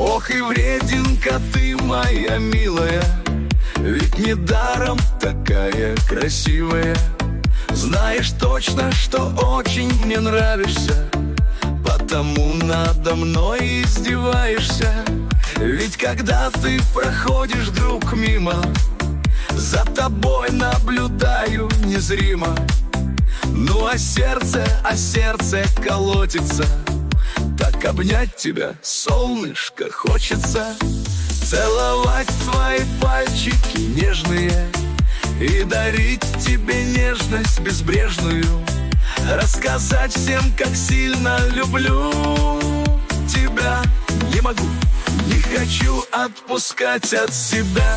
Ох и врединка ты, моя милая, ведь недаром такая красивая. Знаешь точно, что очень мне нравишься, потому надо мной издеваешься. Ведь когда ты проходишь, друг, мимо, за тобой наблюдаю незримо. Ну а сердце колотится, так обнять тебя, солнышко, хочется. Целовать твои пальчики нежные и дарить тебе нежность безбрежную. Рассказать всем, как сильно люблю тебя. Не могу, не хочу отпускать от себя.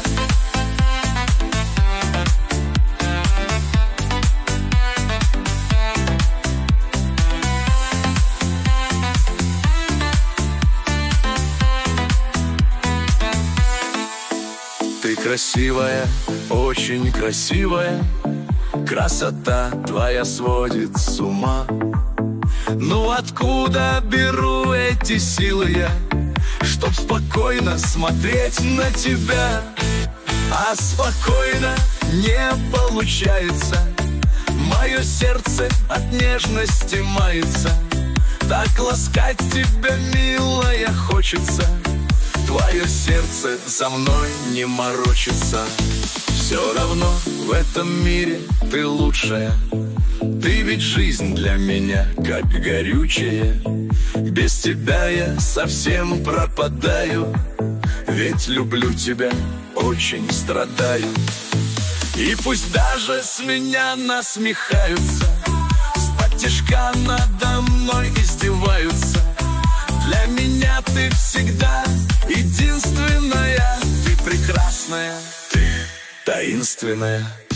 Ты красивая, очень красивая, красота твоя сводит с ума. Ну откуда беру эти силы я, чтоб спокойно смотреть на тебя? А спокойно не получается, мое сердце от нежности мается. Так ласкать тебя, милая, хочется. Твое сердце за мной не морочится. Все равно в этом мире ты лучшая. Ты ведь жизнь для меня, как горючее. Без тебя я совсем пропадаю. Ведь люблю тебя, очень страдаю. И пусть даже с меня насмехаются, сподтишка надо мной издеваются, для меня ты всегда единственная. Ты прекрасная, ты таинственная.